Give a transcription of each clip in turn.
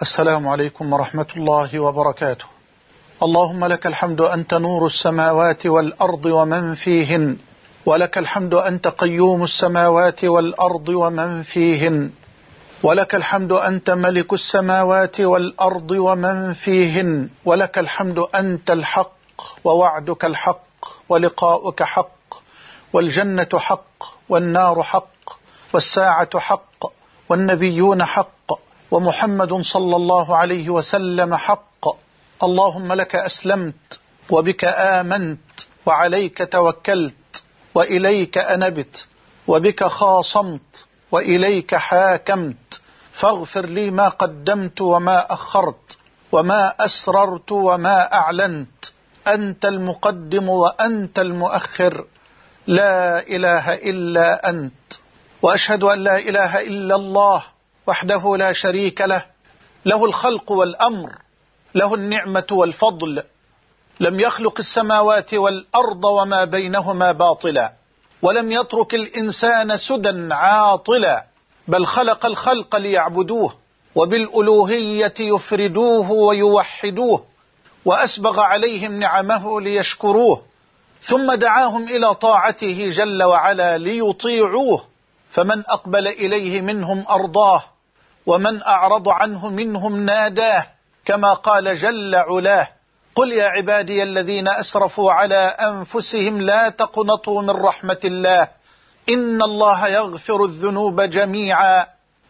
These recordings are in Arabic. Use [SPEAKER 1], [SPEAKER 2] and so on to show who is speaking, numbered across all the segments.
[SPEAKER 1] السلام عليكم ورحمة الله وبركاته. اللهم لك الحمد أنت نور السماوات والأرض ومن فيهن، ولك الحمد أنت قيوم السماوات والأرض ومن فيهن، ولك الحمد أنت ملك السماوات والأرض ومن فيهن، ولك الحمد أنت الحق ووعدك الحق ولقاؤك حق، والجنة حق والنار حق والساعة حق والنبيون حق ومحمد صلى الله عليه وسلم حق. اللهم لك أسلمت وبك آمنت وعليك توكلت وإليك أنبت وبك خاصمت وإليك حاكمت، فاغفر لي ما قدمت وما أخرت وما أسررت وما أعلنت، أنت المقدم وأنت المؤخر، لا إله إلا أنت. وأشهد أن لا إله إلا الله وحده لا شريك له، له الخلق والأمر، له النعمة والفضل، لم يخلق السماوات والأرض وما بينهما باطلا، ولم يترك الإنسان سدى عاطلا، بل خلق الخلق ليعبدوه وبالألوهية يفردوه ويوحدوه، وأسبغ عليهم نعمه ليشكروه، ثم دعاهم إلى طاعته جل وعلا ليطيعوه، فمن أقبل إليه منهم أرضاه، ومن أعرض عنه منهم ناداه، كما قال جل علاه: قل يا عبادي الذين أسرفوا على أنفسهم لا تقنطوا من رحمة الله إن الله يغفر الذنوب جميعا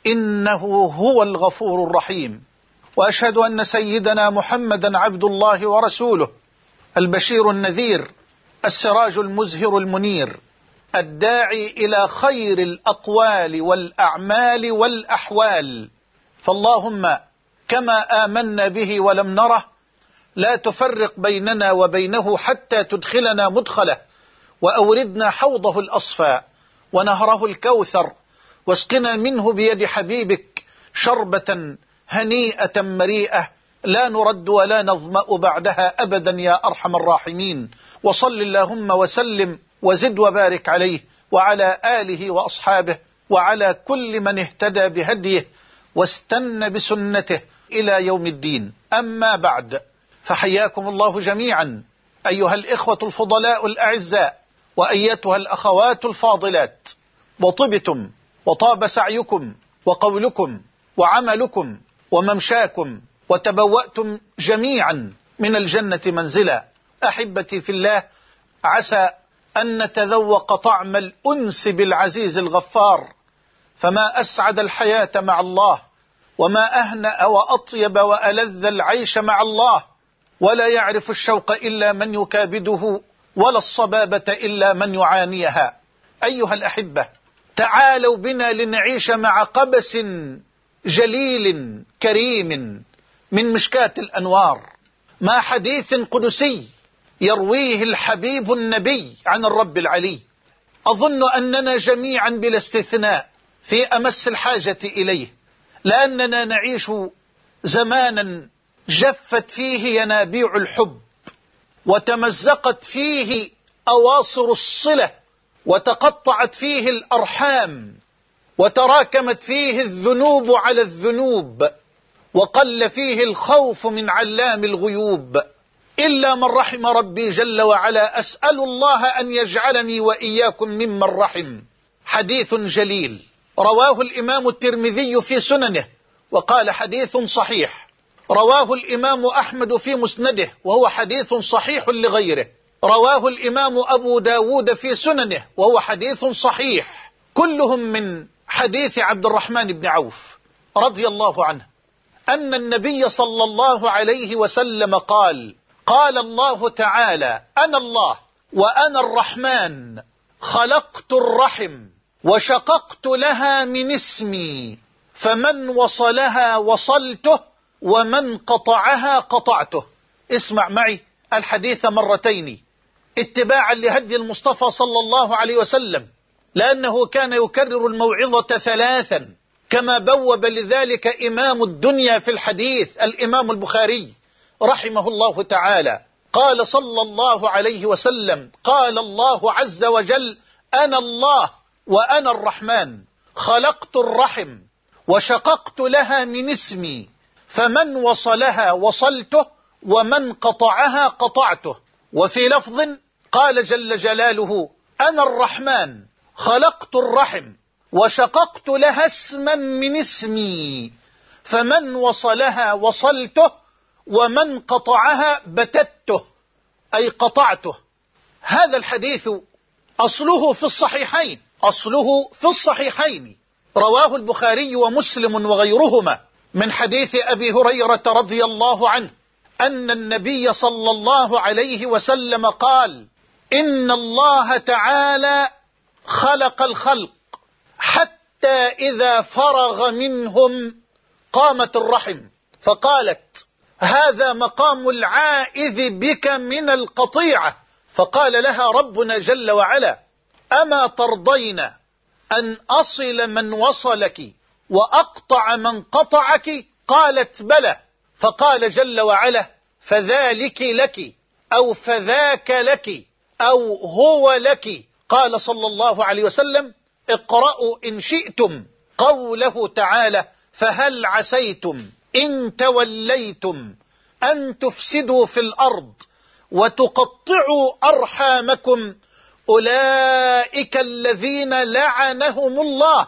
[SPEAKER 1] إنه هو الغفور الرحيم. وأشهد أن سيدنا محمدا عبد الله ورسوله، البشير النذير، السراج المزهر المنير، الداعي إلى خير الأقوال والأعمال والأحوال. فاللهم كما آمنا به ولم نره، لا تفرق بيننا وبينه حتى تدخلنا مدخله، وأوردنا حوضه الأصفى ونهره الكوثر، واسقنا منه بيد حبيبك شربة هنيئة مريئة لا نرد ولا نظمأ بعدها أبدا يا أرحم الراحمين. وصل اللهم وسلم وزد وبارك عليه وعلى آله وأصحابه وعلى كل من اهتدى بهديه واستنى بسنته إلى يوم الدين. أما بعد، فحياكم الله جميعا أيها الإخوة الفضلاء الأعزاء، وأيتها الأخوات الفاضلات، وطبتم وطاب سعيكم وقولكم وعملكم وممشاكم، وتبوأتم جميعا من الجنة منزلا. أحبتي في الله، عسى أن نتذوق طعم الأنس بالعزيز الغفار، فما أسعد الحياة مع الله، وما أهنأ وأطيب وألذ العيش مع الله، ولا يعرف الشوق إلا من يكابده، ولا الصبابة إلا من يعانيها. أيها الأحبة، تعالوا بنا لنعيش مع قبس جليل كريم من مشكاة الأنوار، مع حديث قدسي يرويه الحبيب النبي عن الرب العلي. أظن أننا جميعا بلا استثناء في أمس الحاجة إليه، لأننا نعيش زمانا جفت فيه ينابيع الحب، وتمزقت فيه أواصر الصلة، وتقطعت فيه الأرحام، وتراكمت فيه الذنوب على الذنوب، وقل فيه الخوف من علام الغيوب، إلا من رحم ربي جل وعلا. أسأل الله أن يجعلني وإياكم ممن رحم. حديث جليل رواه الإمام الترمذي في سننه وقال حديث صحيح، رواه الإمام أحمد في مسنده وهو حديث صحيح لغيره، رواه الإمام أبو داود في سننه وهو حديث صحيح، كلهم من حديث عبد الرحمن بن عوف رضي الله عنه، أن النبي صلى الله عليه وسلم قال: قال الله تعالى: أنا الله وأنا الرحمن، خلقت الرحم وشققت لها من اسمي، فمن وصلها وصلته ومن قطعها قطعته. اسمع معي الحديث مرتين اتباعا لهدي المصطفى صلى الله عليه وسلم، لأنه كان يكرر الموعظة ثلاثا، كما بوب لذلك إمام الدنيا في الحديث الإمام البخاري رحمه الله تعالى. قال صلى الله عليه وسلم: قال الله عز وجل: أنا الله وأنا الرحمن، خلقت الرحم وشققت لها من اسمي، فمن وصلها وصلته ومن قطعها قطعته. وفي لفظ قال جل جلاله: أنا الرحمن خلقت الرحم وشققت لها اسما من اسمي، فمن وصلها وصلته ومن قطعها بتته، أي قطعته. هذا الحديث أصله في الصحيحين، رواه البخاري ومسلم وغيرهما من حديث أبي هريرة رضي الله عنه أن النبي صلى الله عليه وسلم قال: إن الله تعالى خلق الخلق حتى إذا فرغ منهم قامت الرحم فقالت: هذا مقام العائذ بك من القطيعة. فقال لها ربنا جل وعلا: أما ترضين أن أصل من وصلك وأقطع من قطعك؟ قالت: بلى. فقال جل وعلا: فذلك لك، أو فذاك لك، أو هو لك. قال صلى الله عليه وسلم: اقرأوا إن شئتم قوله تعالى: فهل عسيتم إن توليتم أن تفسدوا في الأرض وتقطعوا أرحامكم أولئك الذين لعنهم الله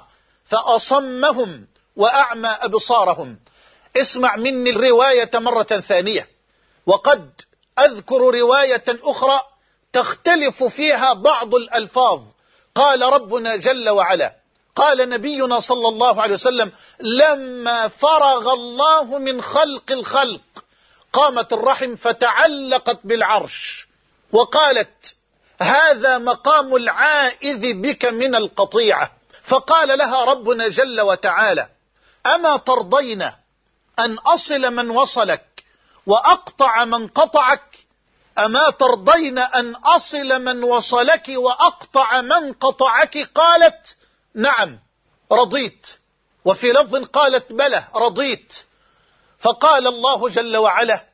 [SPEAKER 1] فأصمهم وأعمى أبصارهم. اسمع مني الرواية مرة ثانية، وقد أذكر رواية أخرى تختلف فيها بعض الألفاظ. قال ربنا جل وعلا، قال نبينا صلى الله عليه وسلم: لما فرغ الله من خلق الخلق قامت الرحم فتعلقت بالعرش وقالت: هذا مقام العائذ بك من القطيعة. فقال لها ربنا جل وتعالى: أما ترضين أن أصل من وصلك وأقطع من قطعك؟ أما ترضين أن أصل من وصلك وأقطع من قطعك؟ قالت: نعم رضيت. وفي لفظ قالت: بلى رضيت. فقال الله جل وعلا: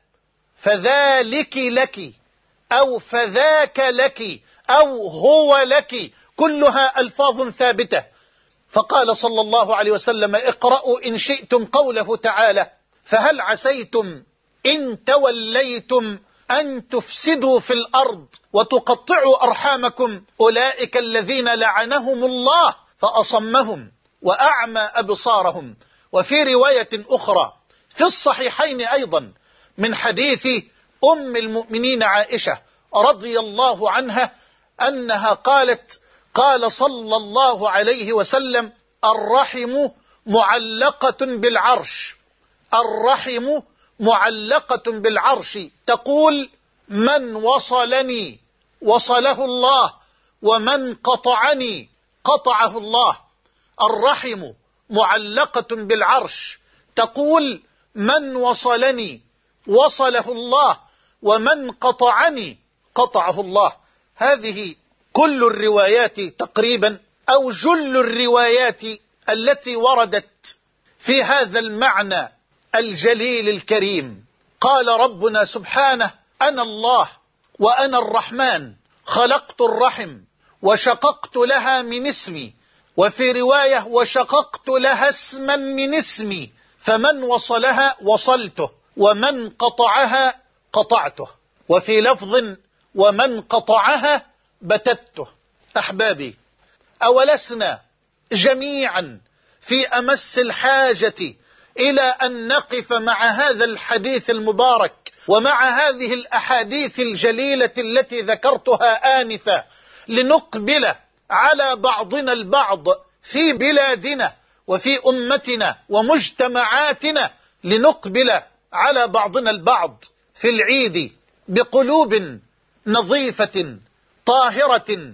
[SPEAKER 1] فذلك لك، أو فذاك لك، أو هو لك، كلها ألفاظ ثابتة. فقال صلى الله عليه وسلم: اقرأوا إن شئتم قوله تعالى: فهل عسيتم إن توليتم أن تفسدوا في الأرض وتقطعوا أرحامكم أولئك الذين لعنهم الله فأصمهم وأعمى أبصارهم. وفي رواية أخرى في الصحيحين أيضا من حديث أم المؤمنين عائشة رضي الله عنها أنها قالت: قال صلى الله عليه وسلم: الرحم معلقة بالعرش، الرحم معلقة بالعرش، تقول: من وصلني وصله الله، ومن قطعني قطعه الله. الرحم معلقة بالعرش تقول: من وصلني وصله الله، ومن قطعني قطعه الله. هذه كل الروايات تقريبا، أو جل الروايات التي وردت في هذا المعنى الجليل الكريم. قال ربنا سبحانه: أنا الله وأنا الرحمن خلقت الرحم وشققت لها من اسمي. وفي رواية: وشققت لها اسما من اسمي، فمن وصلها وصلته ومن قطعها قطعته. وفي لفظ: ومن قطعها بتته. أحبابي، أولسنا جميعا في أمس الحاجة إلى أن نقف مع هذا الحديث المبارك ومع هذه الأحاديث الجليلة التي ذكرتها آنفا، لنقبل على بعضنا البعض في بلادنا وفي أمتنا ومجتمعاتنا، لنقبل على بعضنا البعض في العيد بقلوب نظيفة طاهرة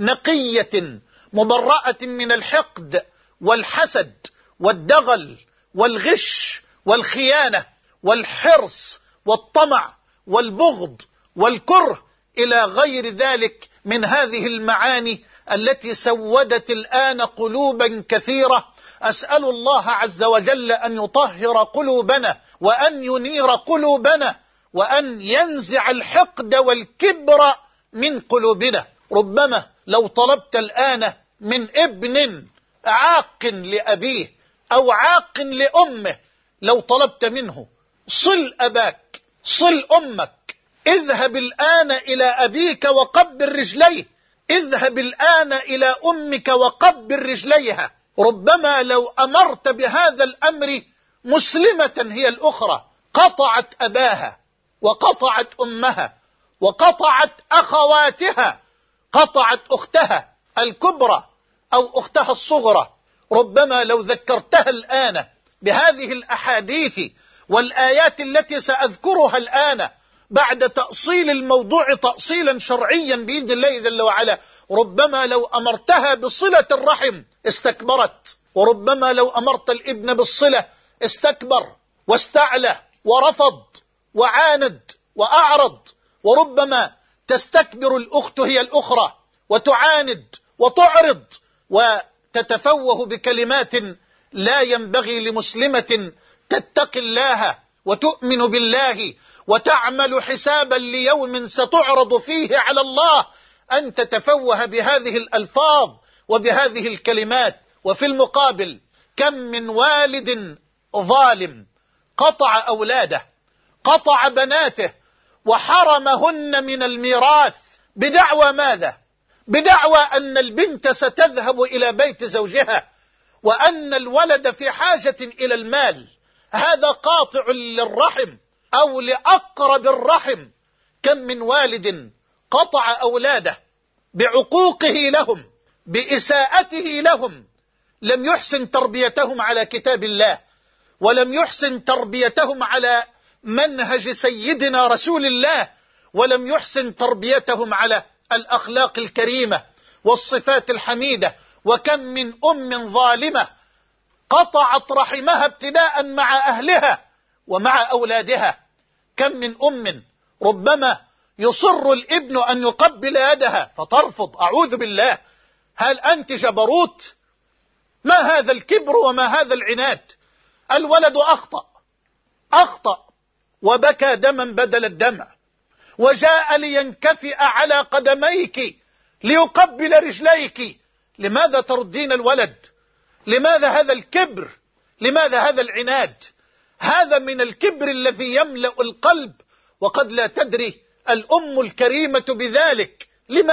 [SPEAKER 1] نقية مبرأة من الحقد والحسد والدغل والغش والخيانة والحرص والطمع والبغض والكره إلى غير ذلك من هذه المعاني التي سودت الآن قلوبا كثيرة. أسأل الله عز وجل أن يطهر قلوبنا وأن ينير قلوبنا وأن ينزع الحقد والكبر من قلوبنا. ربما لو طلبت الآن من ابن عاق لأبيه أو عاق لأمه لو طلبت منه صل أباك، صل أمك، اذهب الآن إلى أبيك وقبل رجليه، اذهب الآن إلى أمك وقبل رجليها، ربما لو أمرت بهذا الأمر مسلمة هي الأخرى قطعت أباها وقطعت أمها وقطعت أخواتها، قطعت أختها الكبرى أو أختها الصغرى. ربما لو ذكرتها الآن بهذه الأحاديث والآيات التي سأذكرها الآن بعد تأصيل الموضوع تأصيلا شرعيا بإذن الله جل وعلا، ربما لو أمرتها بصلة الرحم استكبرت، وربما لو أمرت الابن بالصلة استكبر واستعلى ورفض وعاند وأعرض، وربما تستكبر الأخت هي الأخرى وتعاند وتعرض وتتفوه بكلمات لا ينبغي لمسلمة تتقي الله وتؤمن بالله وتعمل حسابا ليوم ستعرض فيه على الله أن تتفوه بهذه الألفاظ وبهذه الكلمات. وفي المقابل كم من والد ظالم قطع أولاده، قطع بناته وحرمهن من الميراث بدعوى ماذا؟ بدعوى أن البنت ستذهب إلى بيت زوجها وأن الولد في حاجة إلى المال. هذا قاطع للرحم أو لأقرب الرحم. كم من والد قطع أولاده بعقوقه لهم، بإساءته لهم، لم يحسن تربيتهم على كتاب الله، ولم يحسن تربيتهم على منهج سيدنا رسول الله، ولم يحسن تربيتهم على الأخلاق الكريمة والصفات الحميدة. وكم من أم ظالمة قطعت رحمها ابتداء مع أهلها ومع أولادها. كم من أم ربما يصر الابن أن يقبل يدها فترفض. أعوذ بالله، هل أنت جبروت؟ ما هذا الكبر وما هذا العناد؟ الولد أخطأ وبكى دما بدل الدمع، وجاء لينكفئ على قدميك ليقبل رجليك. لماذا تردين الولد؟ لماذا هذا الكبر؟ لماذا هذا العناد؟ هذا من الكبر الذي يملأ القلب، وقد لا تدري الأم الكريمة بذلك.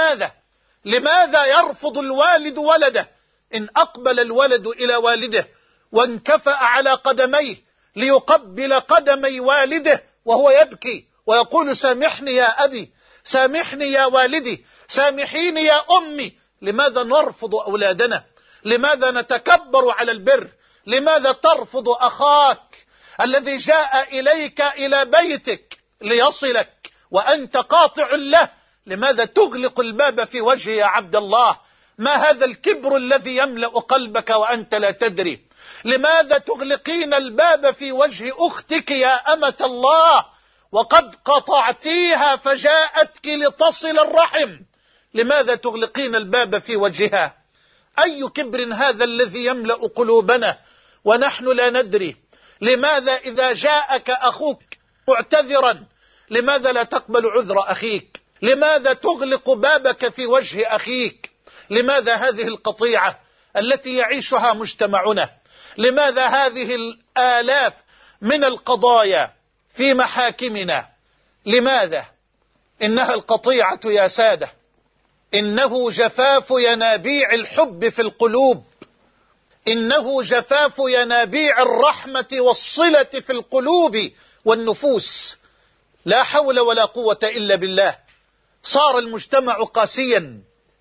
[SPEAKER 1] لماذا يرفض الوالد ولده؟ إن أقبل الولد إلى والده وانكفأ على قدميه ليقبل قدمي والده وهو يبكي ويقول سامحني يا أبي، سامحني يا والدي، سامحيني يا أمي، لماذا نرفض أولادنا؟ لماذا نتكبر على البر؟ لماذا ترفض أخاك الذي جاء إليك إلى بيتك ليصلك وأنت قاطع له؟ لماذا تغلق الباب في وجهه يا عبد الله؟ ما هذا الكبر الذي يملأ قلبك وأنت لا تدري؟ لماذا تغلقين الباب في وجه أختك يا أمة الله وقد قطعتيها فجاءتك لتصل الرحم؟ لماذا تغلقين الباب في وجهها؟ أي كبر هذا الذي يملأ قلوبنا ونحن لا ندري؟ لماذا إذا جاءك أخوك معتذرا لماذا لا تقبل عذر أخيك؟ لماذا تغلق بابك في وجه أخيك؟ لماذا هذه القطيعة التي يعيشها مجتمعنا؟ لماذا هذه الآلاف من القضايا في محاكمنا؟ لماذا؟ إنها القطيعة يا سادة، إنه جفاف ينابيع الحب في القلوب، إنه جفاف ينابيع الرحمة والصلة في القلوب والنفوس. لا حول ولا قوة إلا بالله. صار المجتمع قاسيا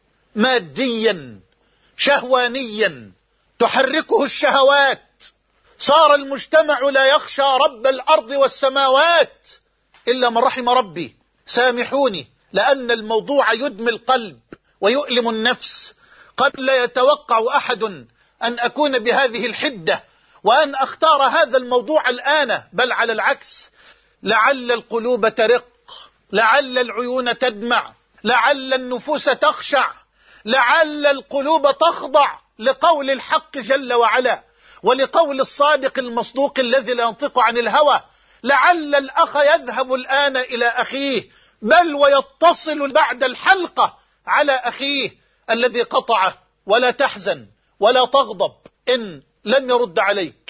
[SPEAKER 1] ماديا شهوانيا تحركه الشهوات. صار المجتمع لا يخشى رب الأرض والسماوات إلا من رحم ربي. سامحوني، لأن الموضوع يدمي القلب ويؤلم النفس. قد لا يتوقع أحد أن أكون بهذه الحدة وأن أختار هذا الموضوع الآن، بل على العكس. لعل القلوب ترق، لعل العيون تدمع، لعل النفوس تخشع، لعل القلوب تخضع لقول الحق جل وعلا ولقول الصادق المصدوق الذي لا ينطق عن الهوى. لعل الأخ يذهب الآن إلى أخيه، بل ويتصل بعد الحلقة على أخيه الذي قطعه. ولا تحزن ولا تغضب إن لم يرد عليك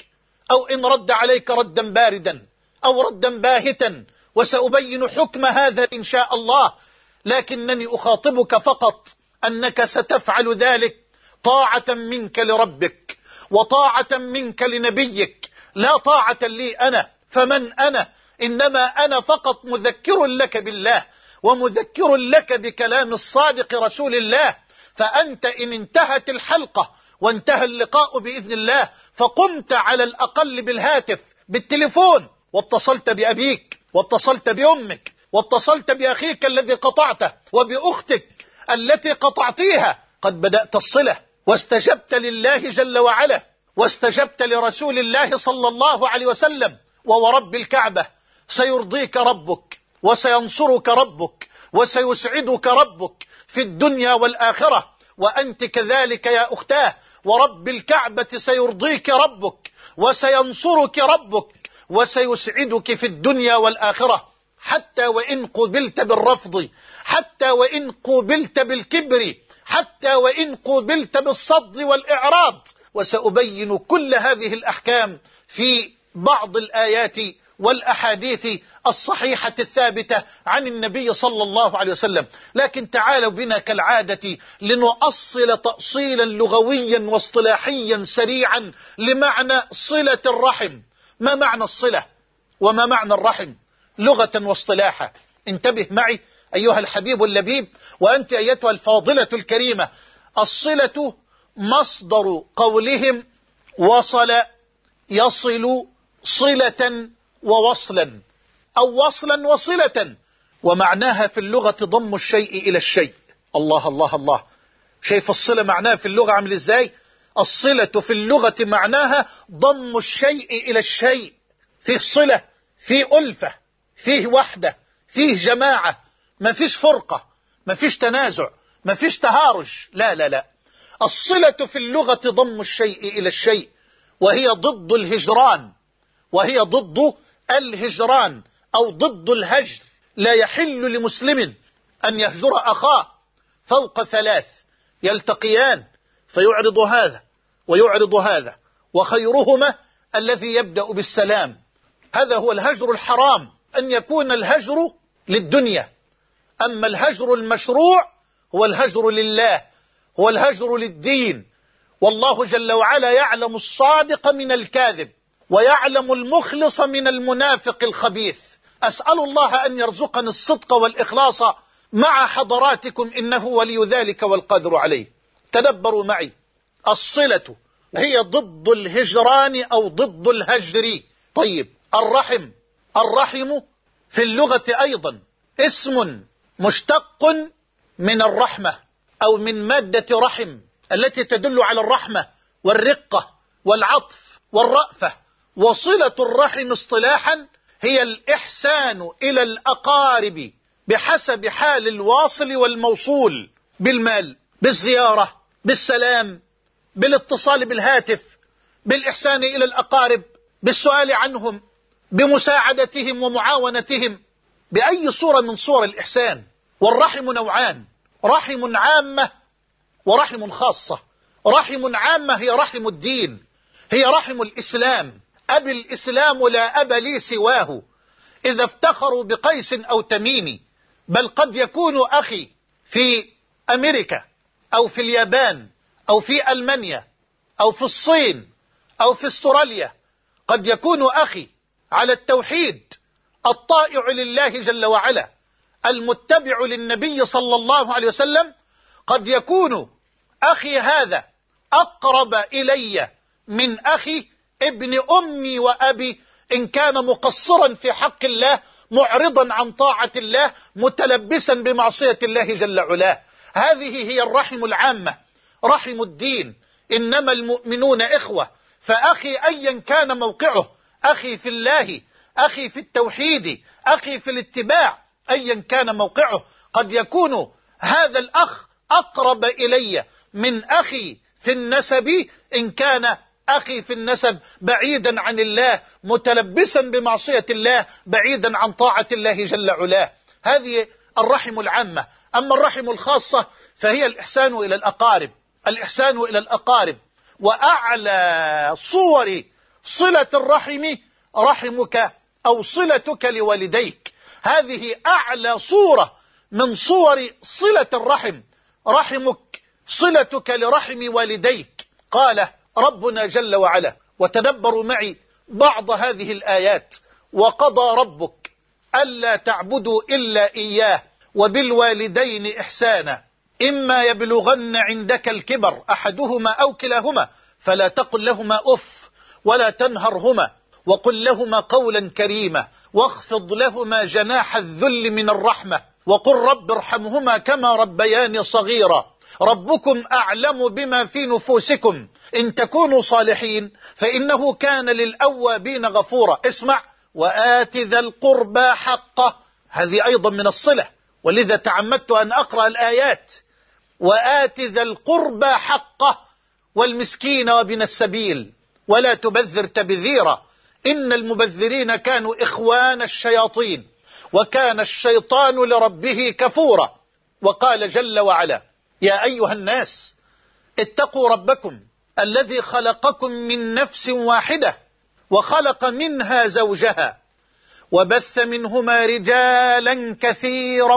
[SPEAKER 1] أو إن رد عليك ردا باردا أو ردا باهتا، وسأبين حكم هذا إن شاء الله، لكنني أخاطبك فقط أنك ستفعل ذلك طاعة منك لربك وطاعة منك لنبيك، لا طاعة لي أنا. فمن أنا؟ إنما أنا فقط مذكر لك بالله ومذكر لك بكلام الصادق رسول الله. فأنت إن انتهت الحلقة وانتهى اللقاء بإذن الله، فقمت على الأقل بالهاتف بالتليفون واتصلت بأبيك واتصلت بأمك واتصلت بأخيك الذي قطعته وبأختك التي قطعتيها، قد بدأت الصلة واستجبت لله جل وعلا واستجبت لرسول الله صلى الله عليه وسلم. وورب الكعبة سيرضيك ربك وسينصرك ربك وسيسعدك ربك في الدنيا والآخرة، وأنت كذلك يا أختاه. ورب الكعبة سيرضيك ربك وسينصرك ربك وسيسعدك في الدنيا والآخرة، حتى وإن قبلت بالرفض، حتى وإن قبلت بالكبر، حتى وإن قبلت بالصد والإعراض. وسأبين كل هذه الأحكام في بعض الآيات والأحاديث الصحيحة الثابتة عن النبي صلى الله عليه وسلم. لكن تعالوا بنا كالعادة لنؤصل تأصيلا لغويا واصطلاحيا سريعا لمعنى صلة الرحم. ما معنى الصلة وما معنى الرحم لغة واصطلاحا؟ انتبه معي أيها الحبيب اللبيب، وأنت أيتها الفاضلة الكريمة. الصلة مصدر قولهم وصل يصل صلة ووصلا، أو وصلا وصلة، ومعناها في اللغة ضم الشيء إلى الشيء. الله الله الله، شايف الصلة معناها في اللغة عامل إزاي؟ الصلة في اللغة معناها ضم الشيء إلى الشيء. فيه صلة، فيه ألفة، فيه وحدة، فيه جماعة، ما فيش فرقة، ما فيش تنازع، ما فيش تهارج، لا لا لا. الصلة في اللغة ضم الشيء إلى الشيء، وهي ضد الهجران، وهي ضد الهجران أو ضد الهجر. لا يحل لمسلم أن يهجر أخاه فوق ثلاث، يلتقيان فيعرض هذا ويعرض هذا، وخيرهما الذي يبدأ بالسلام. هذا هو الهجر الحرام، أن يكون الهجر للدنيا. أما الهجر المشروع هو الهجر لله، هو الهجر للدين. والله جل وعلا يعلم الصادق من الكاذب ويعلم المخلص من المنافق الخبيث. أسأل الله أن يرزقني الصدق والإخلاص مع حضراتكم، إنه ولي ذلك والقادر عليه. تدبروا معي، الصلة هي ضد الهجران أو ضد الهجر. طيب، الرحم في اللغة أيضا اسم مشتق من الرحمة أو من مادة رحم التي تدل على الرحمة والرقة والعطف والرأفة. وصلة الرحم اصطلاحا هي الإحسان إلى الأقارب بحسب حال الواصل والموصول، بالمال، بالزيارة، بالسلام، بالاتصال بالهاتف، بالإحسان إلى الأقارب، بالسؤال عنهم، بمساعدتهم ومعاونتهم، بأي صورة من صور الإحسان. والرحم نوعان، رحم عامة ورحم خاصة. رحم عامة هي رحم الدين، هي رحم الإسلام. أبي الإسلام لا أب لي سواه، إذا افتخروا بقيس أو تميم. بل قد يكون أخي في أمريكا أو في اليابان أو في ألمانيا أو في الصين أو في استراليا، قد يكون أخي على التوحيد الطائع لله جل وعلا المتبع للنبي صلى الله عليه وسلم. قد يكون أخي هذا أقرب إلي من أخي ابن أمي وأبي، إن كان مقصرا في حق الله، معرضا عن طاعة الله، متلبسا بمعصية الله جل علاه. هذه هي الرحم العامة، رحم الدين. إنما المؤمنون إخوة. فأخي أيا كان موقعه، أخي في الله، أخي في التوحيد، أخي في الاتباع، أيا كان موقعه، قد يكون هذا الأخ أقرب إلي من أخي في النسب، إن كان أخي في النسب بعيدا عن الله، متلبسا بمعصية الله، بعيدا عن طاعة الله جل علاه. هذه الرحم العامة. أما الرحم الخاصة فهي الإحسان إلى الأقارب. الإحسان إلى الأقارب، وأعلى صور صلة الرحم رحمك أو صلتك لوالديك، هذه أعلى صورة من صور صلة الرحم، رحمك صلتك لرحم والديك. قال ربنا جل وعلا، وتدبروا معي بعض هذه الآيات: وقضى ربك ألا تعبدوا إلا إياه وبالوالدين إحسانا إما يبلغن عندك الكبر أحدهما أو كلاهما فلا تقل لهما أف ولا تنهرهما وقل لهما قولا كريما واخفض لهما جناح الذل من الرحمة وقل رب ارحمهما كما ربياني صغيرا ربكم أعلم بما في نفوسكم إن تكونوا صالحين فإنه كان للأوابين غفورا. اسمع: وآت ذا القربى حقه، هذه أيضا من الصلة، ولذا تعمدت أن أقرأ الآيات. وآت ذا القربى حقه والمسكين وابن السبيل ولا تبذر تبذيرا إن المبذرين كانوا إخوان الشياطين وكان الشيطان لربه كفورا. وقال جل وعلا: يا أيها الناس اتقوا ربكم الذي خلقكم من نفس واحدة وخلق منها زوجها وبث منهما رجالا كثيرا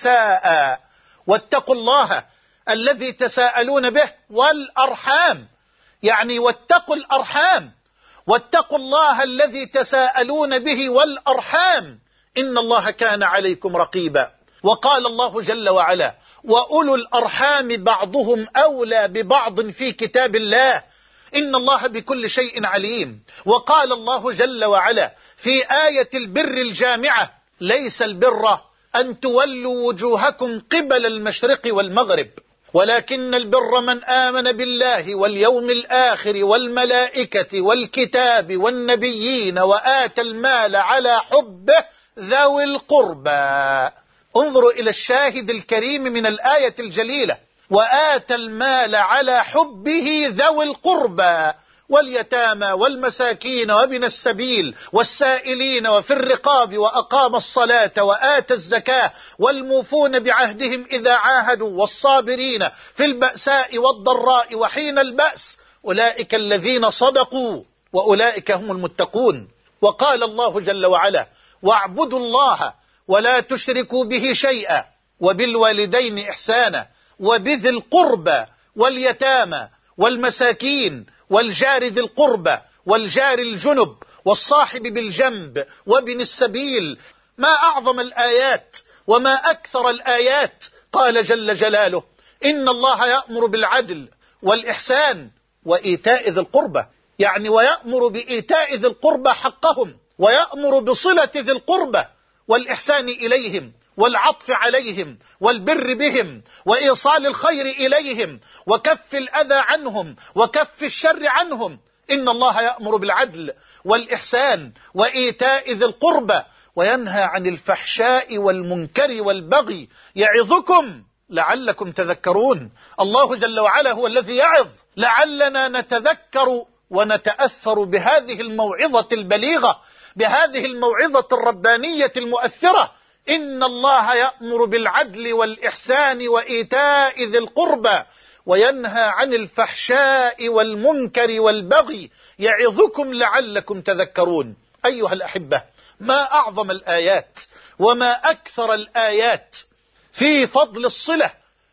[SPEAKER 1] ونساء واتقوا الله الذي تساءلون به والأرحام، يعني واتقوا الأرحام، واتقوا الله الذي تساءلون به والأرحام إن الله كان عليكم رقيبا. وقال الله جل وعلا: وأولو الأرحام بعضهم أولى ببعض في كتاب الله إن الله بكل شيء عليم. وقال الله جل وعلا في آية البر الجامعة: ليس البر أن تولوا وجوهكم قبل المشرق والمغرب ولكن البر من آمن بالله واليوم الآخر والملائكة والكتاب والنبيين وآتى المال على حبه ذوي القربى. انظروا إلى الشاهد الكريم من الآية الجليلة: وآتى المال على حبه ذوي القربى واليتامى والمساكين وابن السبيل والسائلين وفي الرقاب وأقام الصلاة وآتى الزكاة والموفون بعهدهم إذا عاهدوا والصابرين في البأساء والضراء وحين البأس أولئك الذين صدقوا وأولئك هم المتقون. وقال الله جل وعلا: واعبدوا الله ولا تشركوا به شيئا وبالوالدين إحسانا وبذي القربى واليتامى والمساكين والجار ذي القربى والجار الجنب والصاحب بالجنب وابن السبيل. ما أعظم الآيات وما أكثر الآيات. قال جل جلاله: إن الله يأمر بالعدل والإحسان وإيتاء ذي القربى، يعني ويأمر بإيتاء ذي القربى حقهم ويأمر بصلة ذي القربى والإحسان إليهم والعطف عليهم والبر بهم وإيصال الخير إليهم وكف الأذى عنهم وكف الشر عنهم. إن الله يأمر بالعدل والإحسان وإيتاء ذي القربى وينهى عن الفحشاء والمنكر والبغي يعظكم لعلكم تذكرون. الله جل وعلا هو الذي يعظ لعلنا نتذكر ونتأثر بهذه الموعظة البليغة، بهذه الموعظة الربانية المؤثرة. إن الله يأمر بالعدل والإحسان وإيتاء ذي القربى وينهى عن الفحشاء والمنكر والبغي يعظكم لعلكم تذكرون. أيها الأحبة، ما أعظم الآيات وما أكثر الآيات في فضل الصلة.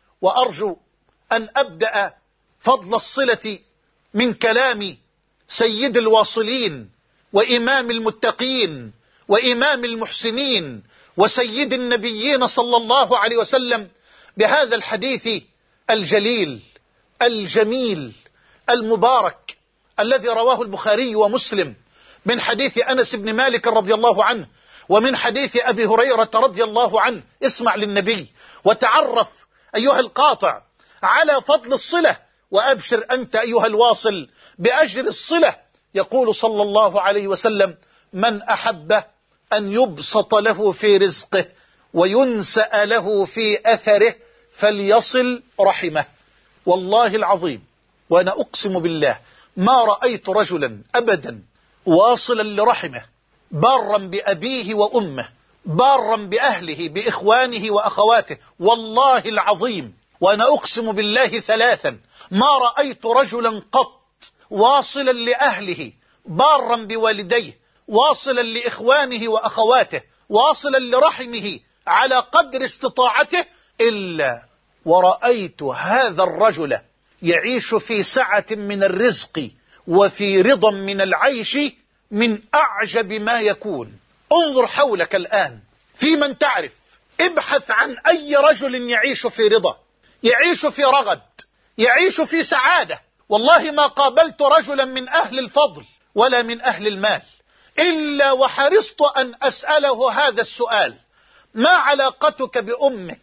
[SPEAKER 1] وأرجو أن أبدأ فضل الصلة من كلام سيد الواصلين وإمام المتقين وإمام المحسنين وسيد النبيين صلى الله عليه وسلم بهذا الحديث الجليل الجميل المبارك الذي رواه البخاري ومسلم من حديث أنس بن مالك رضي الله عنه ومن حديث أبي هريرة رضي الله عنه. اسمع للنبي وتعرف أيها القاطع على فضل الصلة وأبشر أنت أيها الواصل بأجر الصلة. يقول صلى الله عليه وسلم: من أحب أن يبسط له في رزقه وينسأ له في أثره فليصل رحمه. والله العظيم وأنا أقسم بالله ما رأيت رجلا أبدا واصلا لرحمه بارا بأبيه وأمه بارا بأهله بإخوانه وأخواته. والله العظيم وأنا أقسم بالله ثلاثا ما رأيت رجلا قط واصلا لأهله بارا بوالديه، واصلا لإخوانه وأخواته، واصلا لرحمه على قدر استطاعته، إلا ورأيت هذا الرجل يعيش في سعة من الرزق وفي رضا من العيش من أعجب ما يكون. انظر حولك الآن في من تعرف، ابحث عن أي رجل يعيش في رضا، يعيش في رغد، يعيش في سعادة. والله ما قابلت رجلا من أهل الفضل ولا من أهل المال إلا وحرصت أن أسأله هذا السؤال: ما علاقتك بأمك؟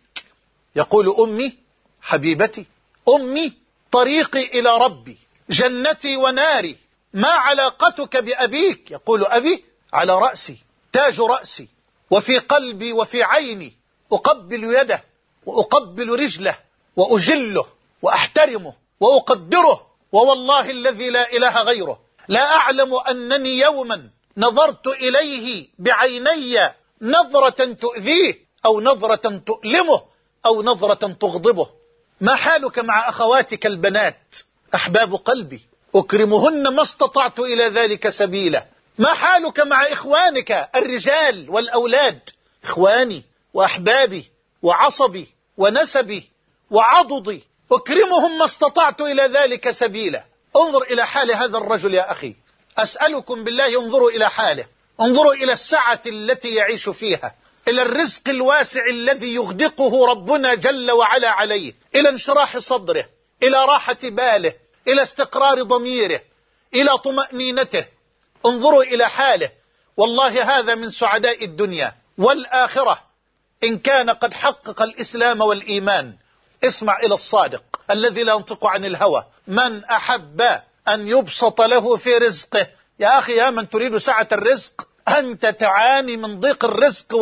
[SPEAKER 1] يقول: أمي حبيبتي، أمي طريقي إلى ربي، جنتي وناري. ما علاقتك بأبيك؟ يقول: أبي على رأسي، تاج رأسي، وفي قلبي وفي عيني، أقبل يده وأقبل رجله وأجله وأحترمه وأقدره، ووالله الذي لا إله غيره لا أعلم أنني يوما نظرت إليه بعيني نظرة تؤذيه أو نظرة تؤلمه أو نظرة تغضبه. ما حالك مع أخواتك البنات؟ أحباب قلبي، أكرمهن ما استطعت إلى ذلك سبيلا. ما حالك مع إخوانك الرجال والأولاد؟ إخواني وأحبابي وعصبي ونسبي وعضدي، أكرمهم ما استطعت إلى ذلك سبيلا. انظر إلى حال هذا الرجل يا أخي، أسألكم بالله انظروا إلى حاله، انظروا إلى السعة التي يعيش فيها، إلى الرزق الواسع الذي يغدقه ربنا جل وعلا عليه، إلى انشراح صدره، إلى راحة باله، إلى استقرار ضميره، إلى طمأنينته. انظروا إلى حاله، والله هذا من سعداء الدنيا والآخرة إن كان قد حقق الإسلام والإيمان. اسمع إلى الصادق الذي لا ينطق عن الهوى: من أحب أن يبسط له في رزقه. يا أخي، يا من تريد سعة الرزق، أنت تعاني من ضيق الرزق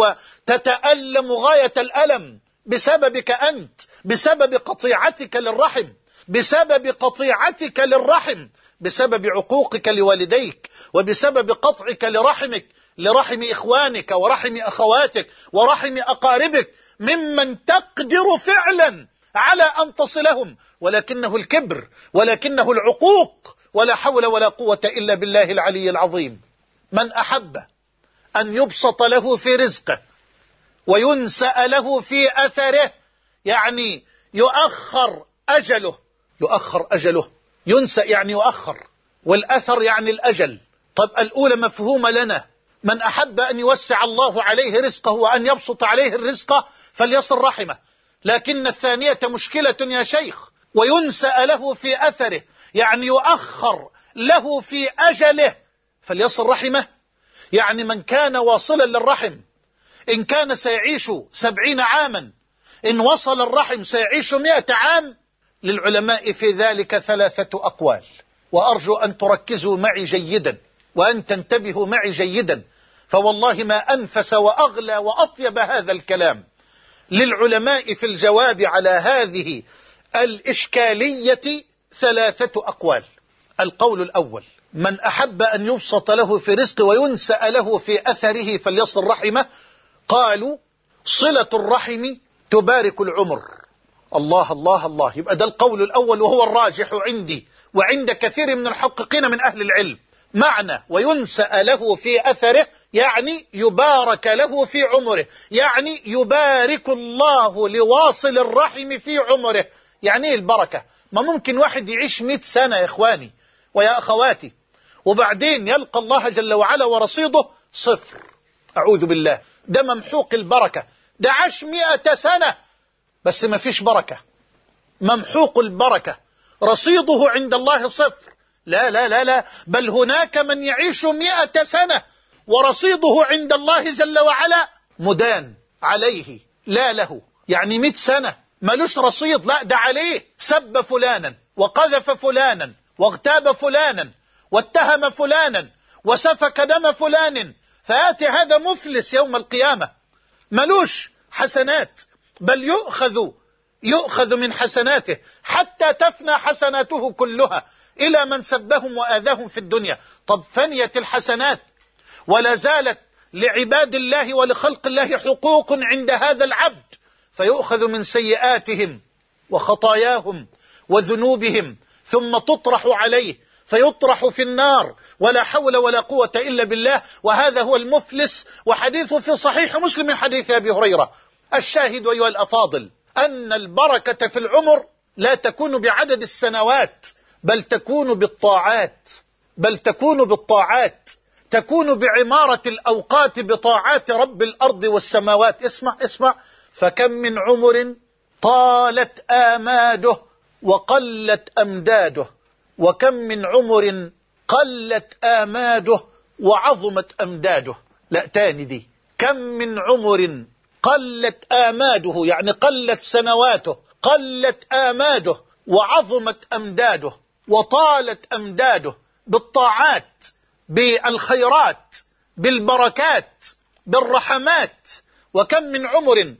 [SPEAKER 1] وتتألم غاية الألم بسببك أنت، بسبب قطيعتك للرحم، بسبب قطيعتك للرحم، بسبب عقوقك لوالديك، وبسبب قطعك لرحمك، لرحم إخوانك ورحم أخواتك ورحم أقاربك ممن تقدر فعلا على أن تصلهم، ولكنه الكبر، ولكنه العقوق، ولا حول ولا قوة إلا بالله العلي العظيم. من أحب أن يبسط له في رزقه وينسأ له في أثره، يعني يؤخر أجله، يؤخر أجله، ينسأ يعني يؤخر، والأثر يعني الأجل. طب الأولى مفهومة لنا، من أحب أن يوسع الله عليه رزقه وأن يبسط عليه الرزق فليصل رحمه. لكن الثانية مشكلة يا شيخ، وينسأ له في أثره يعني يؤخر له في أجله فليصل رحمه. يعني من كان واصلا للرحم إن كان سيعيش 70 عاما، إن وصل الرحم سيعيش 100 عام. للعلماء في ذلك 3 أقوال، وأرجو أن تركزوا معي جيدا وأن تنتبهوا معي جيدا، فوالله ما أنفس وأغلى وأطيب هذا الكلام. للعلماء في الجواب على هذه الإشكالية 3 أقوال. القول الأول: من أحب أن يبسط له في رزق وينسأ له في أثره فليصل رحمه، قالوا صلة الرحم تبارك العمر. الله الله الله، يبقى ده القول الأول وهو الراجح عندي وعند كثير من المحققين من أهل العلم. معنى وينسأ له في أثره يعني يبارك له في عمره، يعني يبارك الله لواصل الرحم في عمره. يعني ايه البركة؟ ما ممكن واحد يعيش 100 سنة يا إخواني ويا أخواتي وبعدين يلقى الله جل وعلا ورصيده 0. أعوذ بالله، ده ممحوق البركة. ده عاش 100 سنة بس ما فيش بركة، ممحوق البركة، رصيده عند الله 0. لا لا لا لا، بل هناك من يعيش 100 سنة ورصيده عند الله جل وعلا مدان عليه لا له. يعني 100 سنة ملوش رصيد، لا ده عليه، سب فلانا وقذف فلانا واغتاب فلانا واتهم فلانا وسفك دم فلان، فيأتي هذا مفلس يوم القيامة ملوش حسنات، بل يؤخذ من حسناته حتى تفنى حسناته كلها إلى من سبهم وآذاهم في الدنيا. طب فنيت الحسنات ولا زالت لعباد الله ولخلق الله حقوق عند هذا العبد، فيؤخذ من سيئاتهم وخطاياهم وذنوبهم ثم تطرح عليه فيطرح في النار ولا حول ولا قوة إلا بالله، وهذا هو المفلس. وحديثه في صحيح مسلم من حديث أبي هريرة. الشاهد أيها الأفاضل أن البركة في العمر لا تكون بعدد السنوات، بل تكون بالطاعات، تكون بعمارة الأوقات بطاعات رب الأرض والسماوات. اسمع، فكم من عمر طالت آماده وقلت أمداده، وكم من عمر قلت آماده وعظمت أمداده. لا تاني دي، كم من عمر قلت آماده يعني قلت سنواته، قلت آماده وعظمت أمداده وطالت أمداده بالطاعات، بالخيرات، بالبركات، بالرحمات. وكم من عمر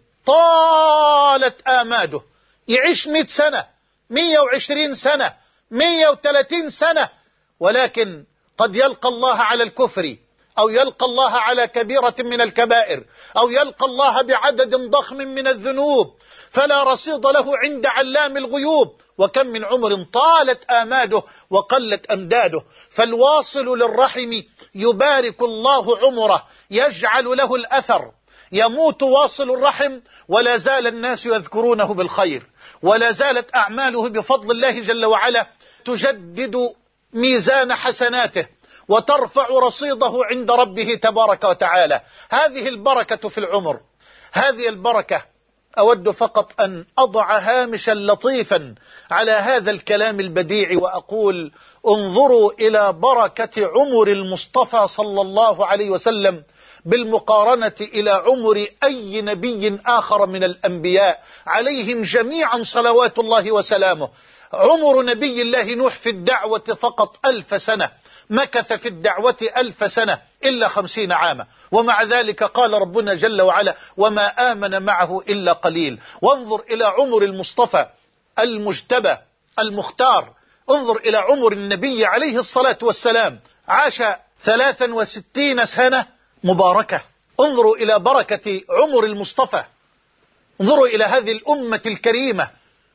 [SPEAKER 1] طالت آماده، يعيش 100 سنة، 120 سنة، 130 سنة، ولكن قد يلقى الله على الكفر، أو يلقى الله على كبيرة من الكبائر، أو يلقى الله بعدد ضخم من الذنوب، فلا رصيد له عند علام الغيوب. وكم من عمر طالت آماده وقلت أمداده. فالواصل للرحم يبارك الله عمره، يجعل له الأثر. يموت واصل الرحم ولا زال الناس يذكرونه بالخير، ولا زالت أعماله بفضل الله جل وعلا تجدد ميزان حسناته وترفع رصيده عند ربه تبارك وتعالى. هذه البركة في العمر، هذه البركة. أود فقط أن أضع هامشا لطيفا على هذا الكلام البديع وأقول: انظروا إلى بركة عمر المصطفى صلى الله عليه وسلم بالمقارنة إلى عمر أي نبي آخر من الأنبياء عليهم جميعا صلوات الله وسلامه. عمر نبي الله نوح في الدعوة فقط 1000 سنة، مكث في الدعوة 1000 سنة إلا 50 عاما، ومع ذلك قال ربنا جل وعلا: وما آمن معه إلا قليل. وانظر إلى عمر المصطفى المجتبى المختار، انظر إلى عمر النبي عليه الصلاة والسلام، عاش 63 سنة مباركة. انظروا إلى بركة عمر المصطفى، انظروا إلى هذه الأمة الكريمة،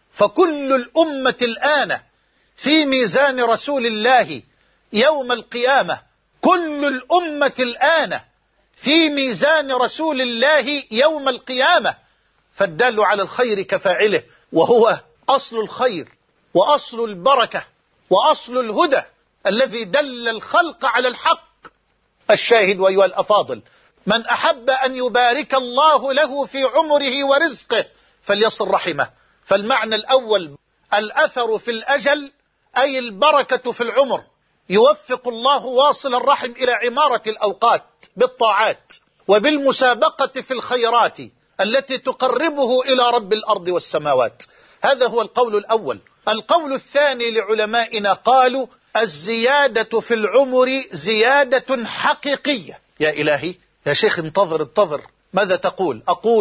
[SPEAKER 1] فكل الأمة الآن في ميزان رسول الله يوم القيامة، كل الأمة الآن في ميزان رسول الله يوم القيامة. فالدال على الخير كفاعله، وهو أصل الخير وأصل البركة وأصل الهدى الذي دل الخلق على الحق. الشاهد أيها الأفاضل: من أحب أن يبارك الله له في عمره ورزقه فليصل رحمه. فالمعنى الأول الأثر في الأجل، أي البركة في العمر. يوفق الله واصل الرحم إلى عمارة الأوقات بالطاعات وبالمسابقة في الخيرات التي تقربه إلى رب الأرض والسماوات. هذا هو القول الأول. القول الثاني لعلمائنا قالوا: الزيادة في العمر زيادة حقيقية. يا إلهي يا شيخ، انتظر، ماذا تقول؟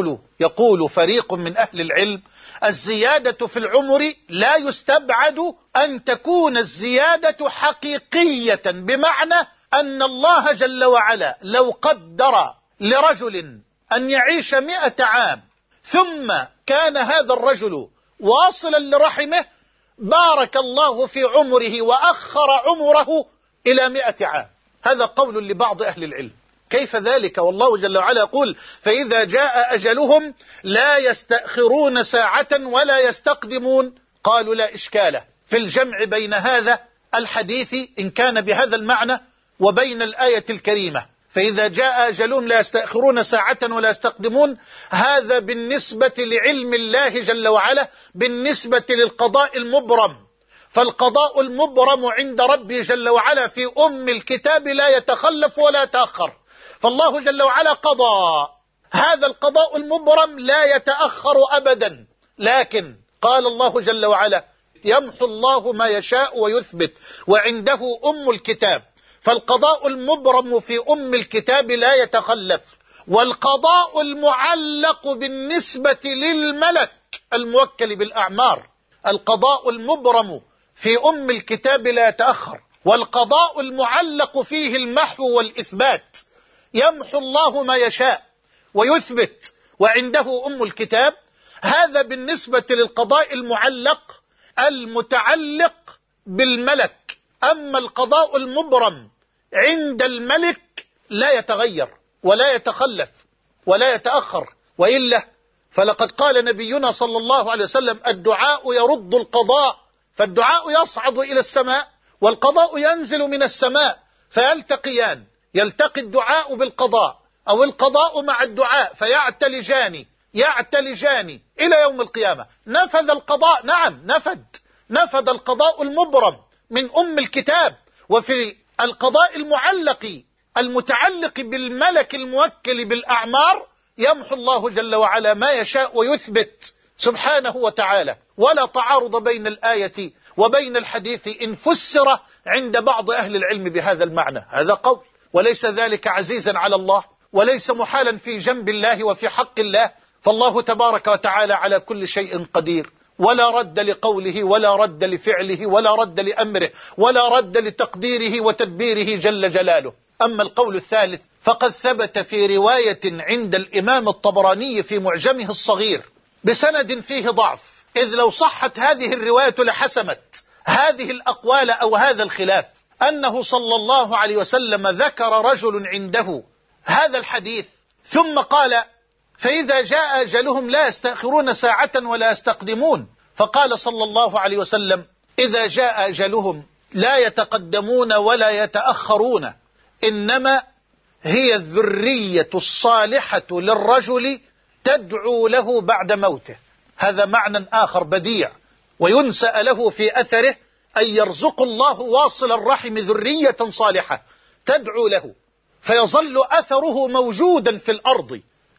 [SPEAKER 1] يقول فريق من أهل العلم: الزيادة في العمر لا يستبعد أن تكون الزيادة حقيقية، بمعنى أن الله جل وعلا لو قدر لرجل أن يعيش 100 عام ثم كان هذا الرجل واصلا لرحمه، بارك الله في عمره وأخر عمره إلى 100 عام. هذا قول لبعض أهل العلم. كيف ذلك؟ والله جل وعلا يقول: فإذا جاء أجلهم لا يستأخرون ساعة ولا يستقدمون. قالوا: لا إشكال في الجمع بين هذا الحديث إن كان بهذا المعنى وبين الآية الكريمة: فإذا جاء أجلهم لا يستأخرون ساعة ولا يستقدمون. هذا بالنسبة لعلم الله جل وعلا، بالنسبة للقضاء المبرم. فالقضاء المبرم عند ربي جل وعلا في أم الكتاب لا يتخلف ولا يتأخر. فالله جل وعلا قضى، هذا القضاء المبرم لا يتأخر أبدا. لكن قال الله جل وعلا: يمحو الله ما يشاء ويثبت وعنده أم الكتاب. فالقضاء المبرم في أم الكتاب لا يتخلف. والقضاء المعلق بالنسبة للملك الموكل بالأعمار، القضاء المبرم في أم الكتاب لا يتأخر. والقضاء المعلق فيه المحو والإثبات. يمحو الله ما يشاء ويثبت وعنده أم الكتاب. هذا بالنسبة للقضاء المعلق المتعلق بالملك. أما القضاء المبرم عند الملك لا يتغير ولا يتخلف ولا يتأخر، وإلا فلقد قال نبينا صلى الله عليه وسلم: الدعاء يرد القضاء. فالدعاء يصعد إلى السماء والقضاء ينزل من السماء فيلتقيان، يلتقي الدعاء بالقضاء أو القضاء مع الدعاء يعتلجان إلى يوم القيامة. نفذ القضاء، نعم نفذ القضاء المبرم من أم الكتاب. وفي القضاء المتعلق بالملك الموكل بالأعمار يمحو الله جل وعلا ما يشاء ويثبت سبحانه وتعالى، ولا تعارض بين الآية وبين الحديث إن فسر عند بعض أهل العلم بهذا المعنى. هذا قول، وليس ذلك عزيزا على الله، وليس محالا في جنب الله وفي حق الله، فالله تبارك وتعالى على كل شيء قدير، ولا رد لقوله ولا رد لفعله ولا رد لأمره ولا رد لتقديره وتدبيره جل جلاله. أما القول الثالث فقد ثبت في رواية عند الإمام الطبراني في معجمه الصغير بسند فيه ضعف، إذ لو صحت هذه الرواية لحسمت هذه الأقوال أو هذا الخلاف، أنه صلى الله عليه وسلم ذكر رجل عنده هذا الحديث ثم قال: فإذا جاء أجلهم لا يستأخرون ساعة ولا يستقدمون. فقال صلى الله عليه وسلم: إذا جاء أجلهم لا يتقدمون ولا يتأخرون، إنما هي الذرية الصالحة للرجل تدعو له بعد موته. هذا معنى آخر بديع، وينسأ له في أثره أن يرزق الله واصل الرحم ذرية صالحة تدعو له، فيظل أثره موجودا في الأرض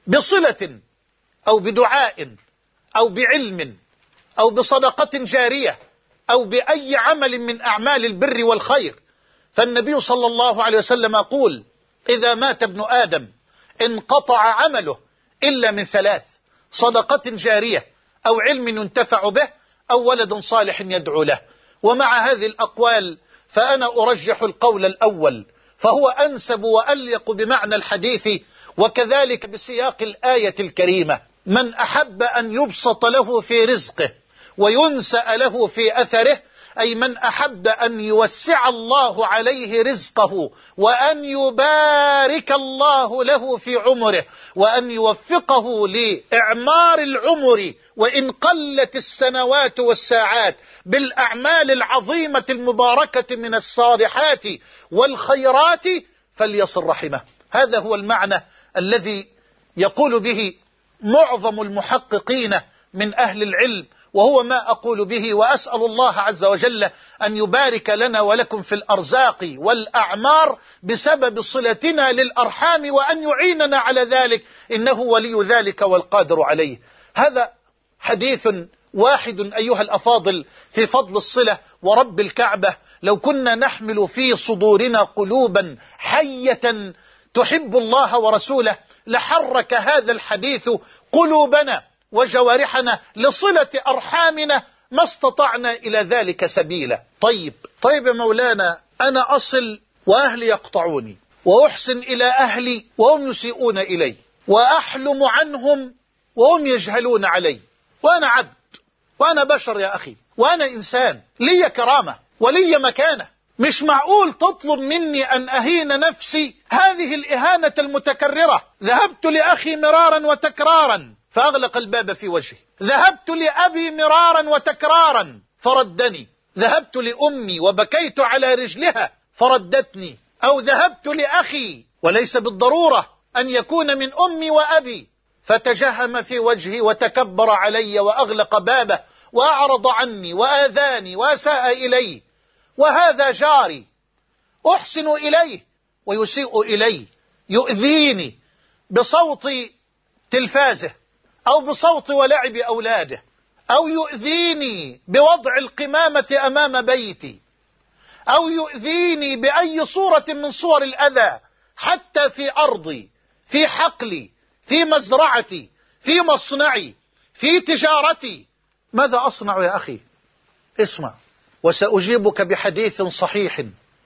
[SPEAKER 1] بصلة أو بدعاء أو بعلم أو بصدقة جارية أو بأي عمل من أعمال البر والخير. فالنبي صلى الله عليه وسلم يقول: إذا مات ابن آدم انقطع عمله إلا من ثلاث: صدقة جارية أو علم ينتفع به أو ولد صالح يدعو له. ومع هذه الأقوال فأنا أرجح القول الأول، فهو أنسب وأليق بمعنى الحديث وكذلك بسياق الآية الكريمة: من أحب أن يبسط له في رزقه وينسأ له في أثره، أي من أحب أن يوسع الله عليه رزقه وأن يبارك الله له في عمره وأن يوفقه لإعمار العمر وإن قلت السنوات والساعات بالأعمال العظيمة المباركة من الصالحات والخيرات، فليصل رحمه. هذا هو المعنى الذي يقول به معظم المحققين من أهل العلم، وهو ما أقول به، وأسأل الله عز وجل أن يبارك لنا ولكم في الأرزاق والأعمار بسبب صلتنا للأرحام، وأن يعيننا على ذلك، إنه ولي ذلك والقادر عليه. هذا حديث واحد أيها الأفاضل في فضل الصلة ورب الكعبة. لو كنا نحمل في صدورنا قلوبا حية تحب الله ورسوله لحرك هذا الحديث قلوبنا وجوارحنا لصلة أرحامنا، ما استطعنا إلى ذلك سبيلا. طيب يا مولانا، أنا أصل وأهلي يقطعوني، وأحسن إلى أهلي وهم يسيئون إلي، وأحلم عنهم وهم يجهلون علي، وأنا عبد وأنا بشر يا أخي، وأنا إنسان لي كرامة ولي مكانة. مش معقول تطلب مني أن أهين نفسي هذه الإهانة المتكررة. ذهبت لأخي مرارا وتكرارا فأغلق الباب في وجهي، ذهبت لأبي مرارا وتكرارا فردني، ذهبت لأمي وبكيت على رجلها فردتني، أو ذهبت لأخي وليس بالضرورة أن يكون من أمي وأبي فتجهم في وجهي وتكبر علي وأغلق بابه وأعرض عني وآذاني وأساء إلي. وهذا جاري أحسن إليه ويسيء إلي، يؤذيني بصوت تلفازه أو بصوت ولعب أولاده، أو يؤذيني بوضع القمامة أمام بيتي، أو يؤذيني بأي صورة من صور الأذى، حتى في أرضي، في حقلي، في مزرعتي، في مصنعي، في تجارتي. ماذا أصنع يا أخي؟ اسمع، وسأجيبك بحديث صحيح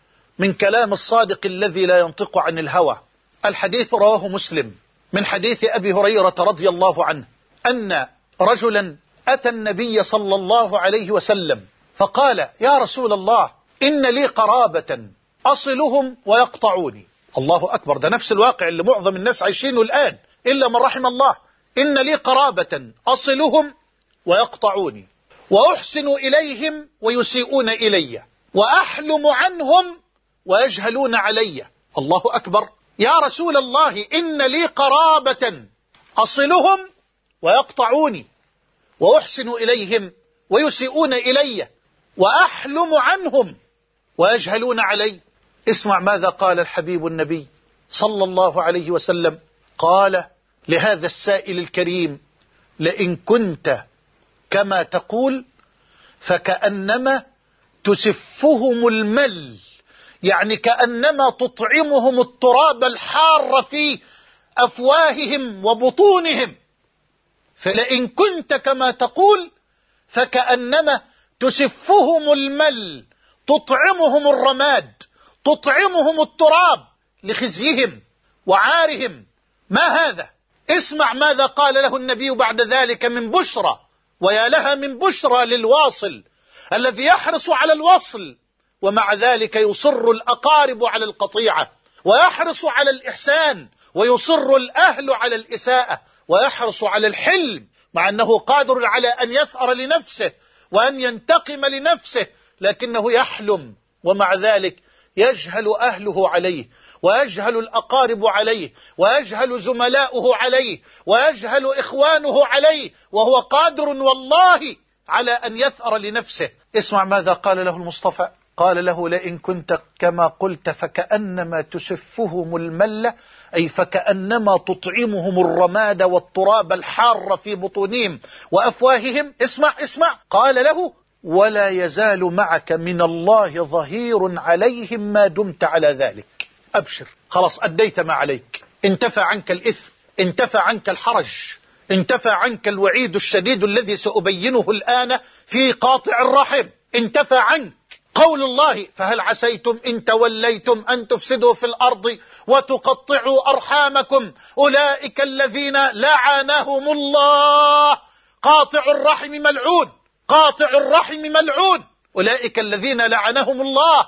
[SPEAKER 1] من كلام الصادق الذي لا ينطق عن الهوى. الحديث رواه مسلم من حديث أبي هريرة رضي الله عنه أن رجلا أتى النبي صلى الله عليه وسلم فقال: يا رسول الله، إن لي قرابة أصلهم ويقطعوني. الله أكبر، ده نفس الواقع اللي معظم الناس عايشينه الآن إلا من رحم الله. إن لي قرابة أصلهم ويقطعوني، وأحسن إليهم ويسيئون إلي، وأحلم عنهم ويجهلون علي. الله أكبر. يا رسول الله، إن لي قرابة أصلهم ويقطعوني، وأحسن إليهم ويسيئون إلي، وأحلم عنهم ويجهلون علي. اسمع ماذا قال الحبيب النبي صلى الله عليه وسلم. قال لهذا السائل الكريم: لئن كنت كما تقول فكأنما تسفهم المل، يعني كأنما تطعمهم التراب الحار في أفواههم وبطونهم. فلئن كنت كما تقول فكأنما تسفهم المل، تطعمهم الرماد، تطعمهم التراب لخزيهم وعارهم. ما هذا؟ اسمع ماذا قال له النبي بعد ذلك من بشرى، ويا لها من بشرى للواصل الذي يحرص على الوصل ومع ذلك يصر الأقارب على القطيعة، ويحرص على الإحسان ويصر الأهل على الإساءة، ويحرص على الحلم مع أنه قادر على أن يثأر لنفسه وأن ينتقم لنفسه، لكنه يحلم ومع ذلك يجهل أهله عليه، ويجهل الأقارب عليه، ويجهل زملاؤه عليه، ويجهل إخوانه عليه، وهو قادر والله على أن يثأر لنفسه. اسمع ماذا قال له المصطفى. قال له: لئن كنت كما قلت فكأنما تسفهم المل، أي فكأنما تطعمهم الرماد والتراب الحار في بطونهم وأفواههم. اسمع قال له: ولا يزال معك من الله ظهير عليهم ما دمت على ذلك. أبشر، خلاص أديت ما عليك، انتفى عنك الإثم، انتفى عنك الحرج، انتفى عنك الوعيد الشديد الذي سأبينه الآن في قاطع الرحم، انتفى عنك. قول الله: فهل عسيتم إن توليتم أن تفسدوا في الأرض وتقطعوا أرحامكم أولئك الذين لعنهم الله. قاطع الرحم ملعون، قاطع الرحم ملعون. أولئك الذين لعنهم الله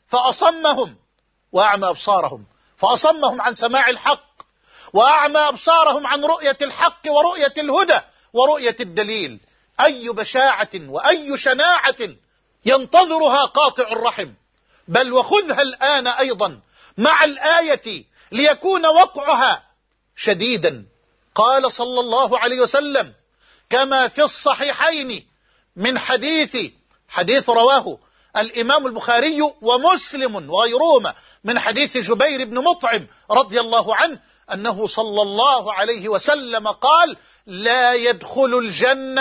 [SPEAKER 1] فأصمهم وأعمى أبصارهم، فأصمهم عن سماع الحق، وأعمى أبصارهم عن رؤية الحق ورؤية الهدى ورؤية الدليل. أي بشاعة وأي شناعة ينتظرها قاطع الرحم. بل وخذها الآن أيضا مع الآية ليكون وقعها شديدا. قال صلى الله عليه وسلم كما في الصحيحين من حديث رواه الإمام البخاري ومسلم وغيرهما من حديث جبير بن مطعم رضي الله عنه أنه صلى الله عليه وسلم قال: لا يدخل الجنة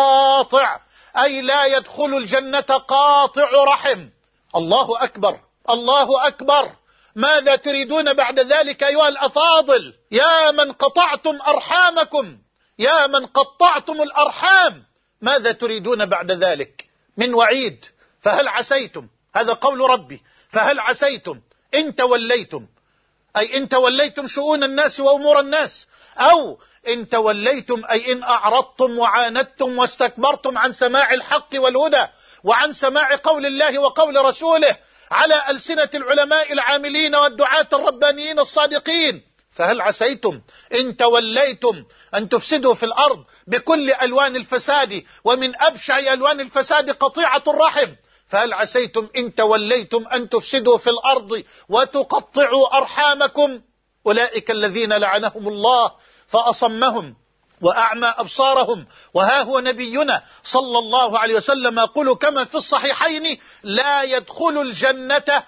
[SPEAKER 1] قاطع، أي لا يدخل الجنة قاطع رحم. الله أكبر، الله أكبر. ماذا تريدون بعد ذلك أيها الأفاضل؟ يا من قطعتم أرحامكم، يا من قطعتم الأرحام، ماذا تريدون بعد ذلك من وعيد؟ فهل عسيتم، هذا قول ربي، فهل عسيتم إن توليتم، أي إن توليتم شؤون الناس وأمور الناس، أو إن توليتم أي إن أعرضتم وعاندتم واستكبرتم عن سماع الحق والهدى وعن سماع قول الله وقول رسوله على ألسنة العلماء العاملين والدعاة الربانيين الصادقين. فهل عسيتم إن توليتم أن تفسدوا في الأرض بكل ألوان الفساد، ومن أبشع ألوان الفساد قطيعة الرحم. فهل عسيتم إن توليتم أن تفسدوا في الأرض وتقطعوا أرحامكم أولئك الذين لعنهم الله فأصمهم وأعمى أبصارهم. وها هو نبينا صلى الله عليه وسلم يقول كما في الصحيحين: لا يدخل الجنة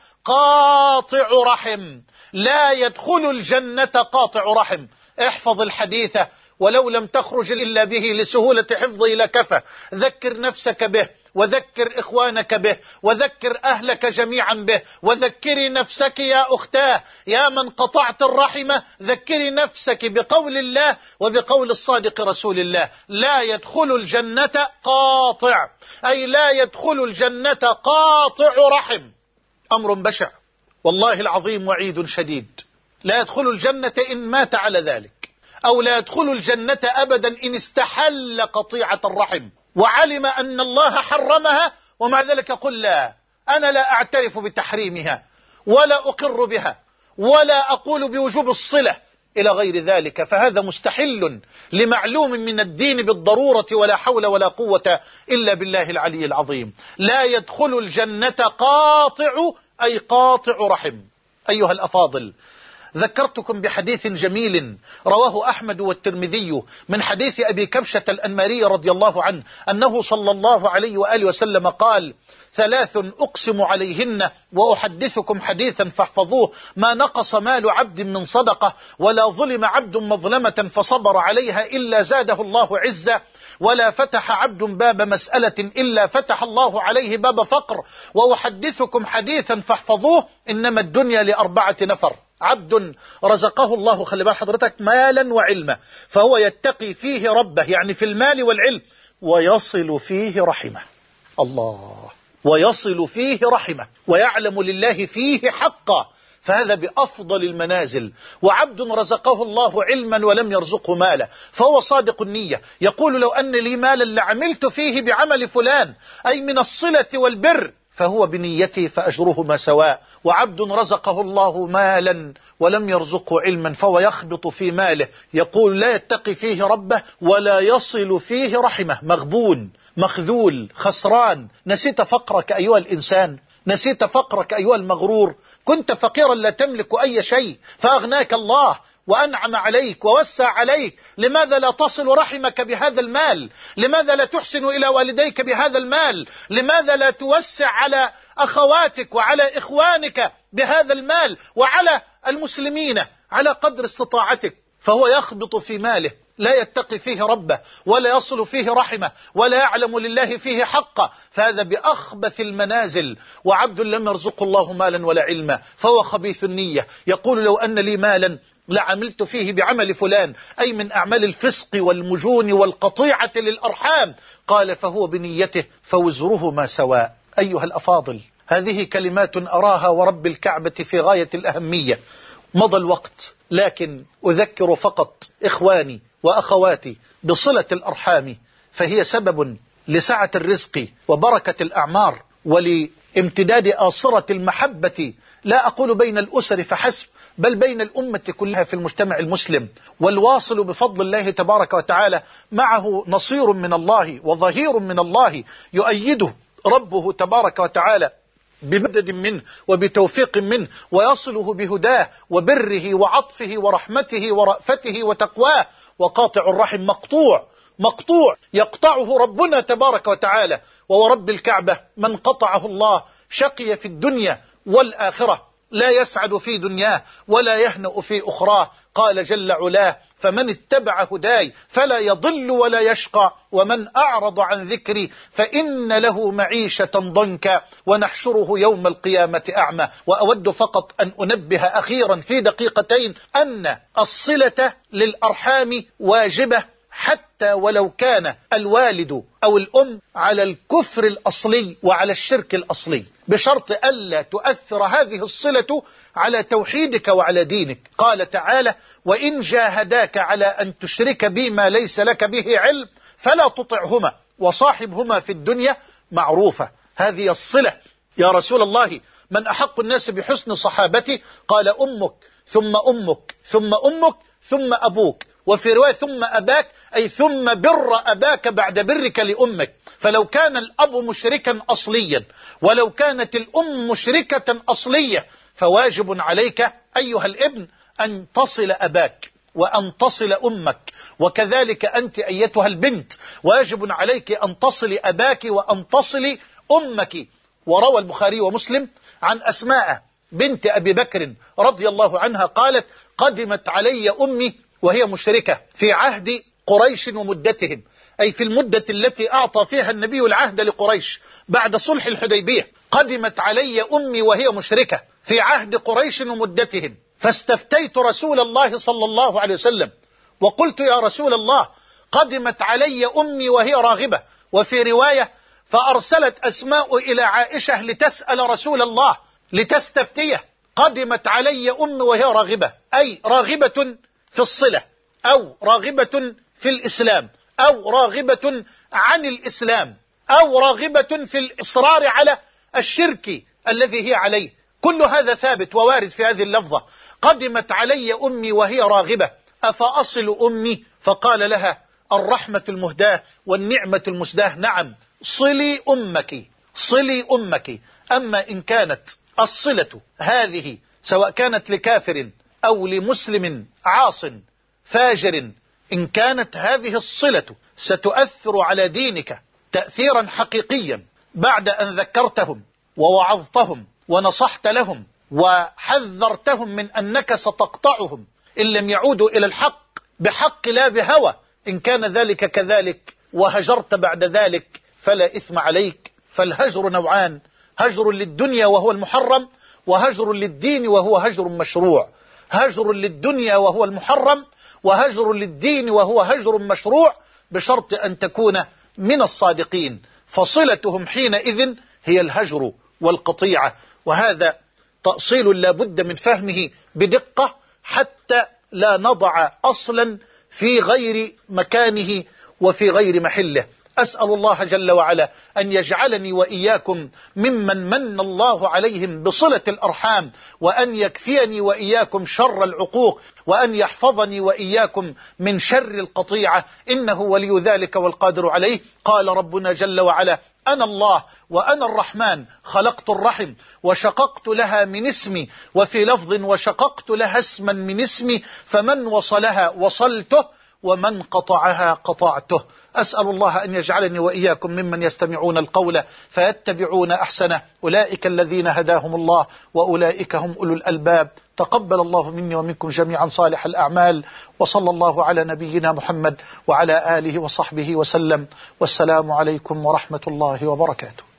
[SPEAKER 1] قاطع رحم، لا يدخل الجنة قاطع رحم. احفظ الحديث ولو لم تخرج إلا به لسهولة حفظه لكفى. ذكر نفسك به، وذكر إخوانك به، وذكر أهلك جميعا به، وذكري نفسك يا أختاه يا من قطعت الرحمة. ذكري نفسك بقول الله وبقول الصادق رسول الله: لا يدخل الجنة قاطع، أي لا يدخل الجنة قاطع رحم. أمر بشع والله العظيم، وعيد شديد. لا يدخل الجنة إن مات على ذلك، أو لا يدخل الجنة أبدا إن استحل قطيعة الرحم وعلم أن الله حرمها، ومع ذلك قل لا، أنا لا أعترف بتحريمها، ولا أقر بها ولا أقول بوجوب الصلة إلى غير ذلك، فهذا مستحل لمعلوم من الدين بالضرورة، ولا حول ولا قوة إلا بالله العلي العظيم. لا يدخل الجنة قاطع، أي قاطع رحم. أيها الأفاضل، ذكرتكم بحديث جميل رواه أحمد والترمذي من حديث أبي كبشة الأنماري رضي الله عنه أنه صلى الله عليه وآله وسلم قال: 3 أقسم عليهن وأحدثكم حديثا فاحفظوه: ما نقص مال عبد من صدقة، ولا ظلم عبد مظلمة فصبر عليها إلا زاده الله عزة، ولا فتح عبد باب مسألة إلا فتح الله عليه باب فقر. وأحدثكم حديثا فاحفظوه: إنما الدنيا ل4 نفر: عبد رزقه الله، خلي بال حضرتك، مالا وعلما، فهو يتقي فيه ربه، يعني في المال والعلم، ويصل فيه رحمه. الله، ويصل فيه رحمه، ويعلم لله فيه حقا، فهذا بأفضل المنازل. وعبد رزقه الله علما ولم يرزقه مالا، فهو صادق النية، يقول: لو أن لي مالا لعملت فيه بعمل فلان، أي من الصلة والبر، فهو بنيتي فأجرهما سواء. وعبد رزقه الله مالا ولم يرزقه علما، فهو يخبط في ماله، يقول: لا يتقي فيه ربه ولا يصل فيه رحمه، مغبون مخذول خسران. نسيت فقرك أيها الإنسان، نسيت فقرك أيها المغرور، كنت فقيرا لا تملك أي شيء فأغناك الله وأنعم عليك ووسع عليك. لماذا لا تصل رحمك بهذا المال؟ لماذا لا تحسن إلى والديك بهذا المال؟ لماذا لا توسع على أخواتك وعلى إخوانك بهذا المال، وعلى المسلمين على قدر استطاعتك؟ فهو يخبط في ماله، لا يتقي فيه ربه ولا يصل فيه رحمه ولا يعلم لله فيه حقا، فهذا بأخبث المنازل. وعبد لم يرزق الله مالا ولا علما، فهو خبيث النية، يقول: لو أن لي مالا لعملت فيه بعمل فلان، أي من أعمال الفسق والمجون والقطيعة للأرحام. قال: فهو بنيته فوزرهما سواء. أيها الأفاضل، هذه كلمات أراها ورب الكعبة في غاية الأهمية. مضى الوقت، لكن أذكر فقط إخواني وأخواتي بصلة الأرحام، فهي سبب لسعة الرزق وبركة الأعمار ولامتداد آصرة المحبة، لا أقول بين الأسر فحسب، بل بين الأمة كلها في المجتمع المسلم. والواصل بفضل الله تبارك وتعالى معه نصير من الله وظهير من الله، يؤيده ربه تبارك وتعالى بمدد منه وبتوفيق منه، ويصله بهداه وبره وعطفه ورحمته ورأفته وتقواه. وقاطع الرحم مقطوع يقطعه ربنا تبارك وتعالى. وورب الكعبة من قطعه الله شقي في الدنيا والآخرة، لا يسعد في دنياه ولا يهنأ في أخراه. قال جل علاه: فمن اتبع هداي فلا يضل ولا يشقى، ومن أعرض عن ذكري فإن له معيشة ضنكا ونحشره يوم القيامة أعمى. وأود فقط أن أنبه أخيرا في دقيقتين أن الصلة للأرحام واجبة، حتى ولو كان الوالد أو الأم على الكفر الأصلي وعلى الشرك الأصلي، بشرط ألا تؤثر هذه الصلة على توحيدك وعلى دينك. قال تعالى: وإن جاهداك على أن تشرك بي ما ليس لك به علم فلا تطعهما وصاحبهما في الدنيا معروفة. هذه الصلة. يا رسول الله، من أحق الناس بحسن صحابتي؟ قال: أمك ثم أمك ثم أمك ثم أبوك، وفي رواية ثم أباك، أي ثم بر أباك بعد برك لأمك. فلو كان الأب مشركا أصليا ولو كانت الأم مشركة أصلية، فواجب عليك أيها الابن أن تصل أباك وأن تصل أمك، وكذلك أنت أيتها البنت واجب عليك أن تصل أباك وأن تصل أمك. وروى البخاري ومسلم عن أسماء بنت أبي بكر رضي الله عنها قالت: قدمت علي أمي وهي مشركة في عهد قريش ومدتهم، أي في المدة التي أعطى فيها النبي العهد لقريش بعد صلح الحديبية. قدمت علي أمي وهي مشركة في عهد قريش ومدتهم، فاستفتيت رسول الله صلى الله عليه وسلم وقلت: يا رسول الله، قدمت علي أمي وهي راغبة. وفي رواية: فأرسلت أسماء إلى عائشة لتسأل رسول الله لتستفتيه. قدمت علي أمي وهي راغبة، أي راغبة في الصلة، أو راغبة في الإسلام، أو راغبة عن الإسلام، أو راغبة في الإصرار على الشرك الذي هي عليه. كل هذا ثابت ووارد في هذه اللفظة. قدمت علي أمي وهي راغبة أفأصل أمي؟ فقال لها الرحمة المهداة والنعمة المسداة نعم، صلي أمك، صلي أمك. أما إن كانت الصلة هذه سواء كانت لكافر أو لمسلم عاص فاجر، إن كانت هذه الصلة ستؤثر على دينك تأثيرا حقيقيا بعد أن ذكرتهم ووعظتهم ونصحت لهم وحذرتهم من أنك ستقطعهم إن لم يعودوا إلى الحق بحق لا بهوى، إن كان ذلك كذلك وهجرت بعد ذلك فلا إثم عليك. فالهجر نوعان: هجر للدنيا وهو المحرم، وهجر للدين وهو هجر مشروع. هجر للدنيا وهو المحرم، وهجر للدين وهو هجر مشروع، بشرط أن تكون من الصادقين، فصلتهم حينئذ هي الهجر والقطيعة. وهذا تأصيل لا بد من فهمه بدقة حتى لا نضع أصلا في غير مكانه وفي غير محله. أسأل الله جل وعلا أن يجعلني وإياكم ممن من الله عليهم بصلة الأرحام، وأن يكفيني وإياكم شر العقوق، وأن يحفظني وإياكم من شر القطيعة، إنه ولي ذلك والقادر عليه. قال ربنا جل وعلا: أنا الله وأنا الرحمن خلقت الرحم وشققت لها من اسمي، وفي لفظ وشققت لها اسما من اسمي، فمن وصلها وصلته ومن قطعها قطعته. أسأل الله أن يجعلني وإياكم ممن يستمعون القول فيتبعون أحسنه، أولئك الذين هداهم الله وأولئك هم أولو الألباب. تقبل الله مني ومنكم جميعا صالح الأعمال، وصلى الله على نبينا محمد وعلى آله وصحبه وسلم، والسلام عليكم ورحمة الله وبركاته.